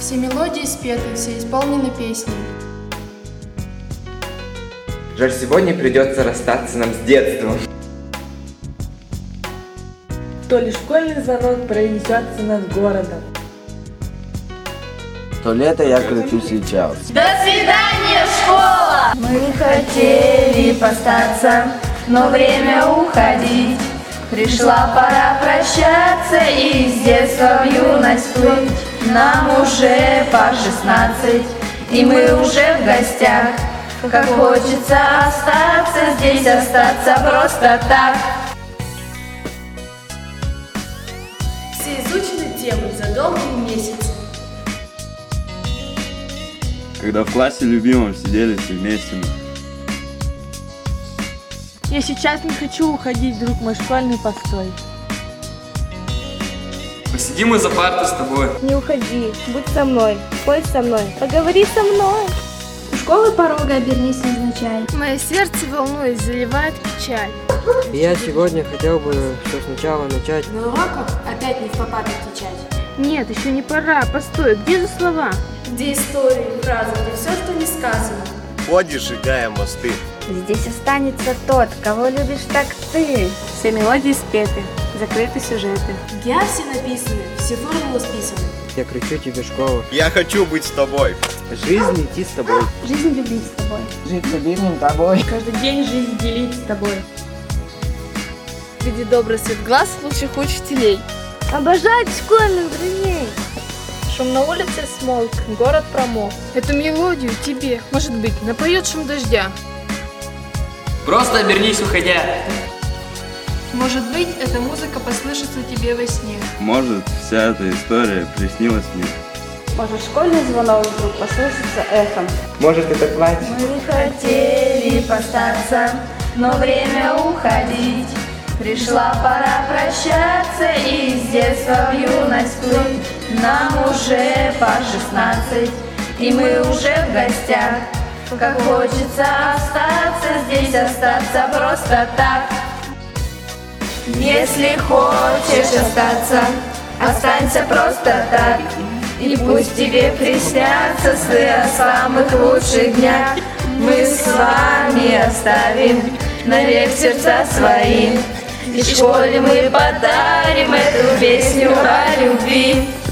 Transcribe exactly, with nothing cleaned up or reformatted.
Все мелодии спеты, все исполнены песней. Жаль, сегодня придется расстаться нам с детством. То ли школьный звонок пронесется над городом, то лето я кричу сейчас. До свидания, школа! Мы хотели постаться, но время уходить. Пришла пора прощаться и с детства в юность плыть. Нам уже по шестнадцать, и мы уже в гостях. Как хочется остаться здесь, остаться просто так. Все изучены темы за долгие месяцы. Когда в классе любимом сидели все вместе. Я сейчас не хочу уходить, друг мой, школьный постой. Посидим мы за партой с тобой. Не уходи, будь со мной, спой со мной, поговори со мной. У школы порога обернись невзначай. Мое сердце, волнуясь, заливает печаль. Я сегодня хотел бы все сначала начать. На уроках опять не в попад отвечать. Нет, еще не пора, постой, где же слова? Где истории, фразы, где все, что не сказано. Ходишь, сжигая мосты. Здесь останется тот, кого любишь так ты. Все мелодии спеты, закрыты сюжеты. Я все написаны, все формулы списаны. Я кричу тебе, школа. Я хочу быть с тобой. Жизнь идти с тобой. Жизнь любить с тобой. Жить с обидным тобой. Каждый день жизнь делить с тобой. Види добрый свет глаз лучших учителей. Обожать школьных друзей. Шум на улице смолк, город промок. Эту мелодию тебе, может быть, напоет шум дождя. Просто обернись, уходя. Может быть, эта музыка послышится тебе во сне. Может, вся эта история приснилась мне. Может, школьный звонок вдруг послышится эхом. Может, это платье? Мы хотели постаться, но время уходить. Пришла пора прощаться и с детства в юность плыть. Нам уже по шестнадцать, и мы уже в гостях. Как хочется остаться здесь, остаться просто так. Если хочешь остаться, останься просто так. И пусть тебе приснятся сны о самых лучших днях. Мы с вами оставим навек сердца свои. И школе мы подарим эту песню о любви.